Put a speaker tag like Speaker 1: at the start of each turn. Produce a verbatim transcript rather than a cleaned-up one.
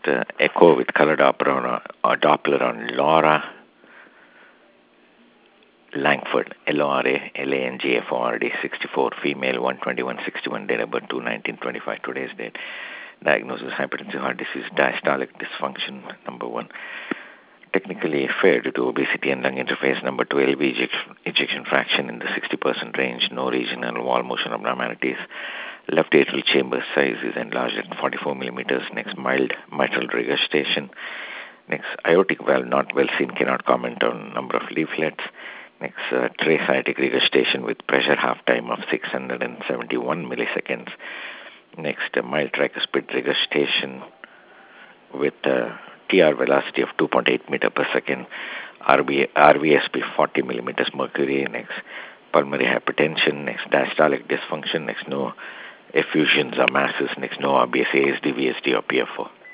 Speaker 1: uh, echo with color Doppler on, uh, Doppler on Laura Langford, L O R A L A N G F O R D, sixty-four, female, one twenty-one sixty-one, date of birth two nineteen twenty-five, today's date. Diagnosis hypertensive heart disease, diastolic dysfunction, number one. Technically fair due to obesity and lung interface. Number two, L V ejection, ejection fraction in the sixty percent range, no regional wall motion abnormalities. Left atrial chamber size is enlarged at forty-four millimeters. Next, mild mitral regurgitation. Next, aortic valve not well seen, cannot comment on number of leaflets. Next, uh, trace aortic regurgitation with pressure half time of six hundred seventy-one milliseconds. Next, uh, mild tricuspid regurgitation with uh, T R velocity of two point eight meter per second. R V, R V S P forty millimeters mercury. Next, pulmonary hypertension. Next, diastolic dysfunction. Next, no effusions or masses. Next, no R B S, A S D, V S D, or P F O.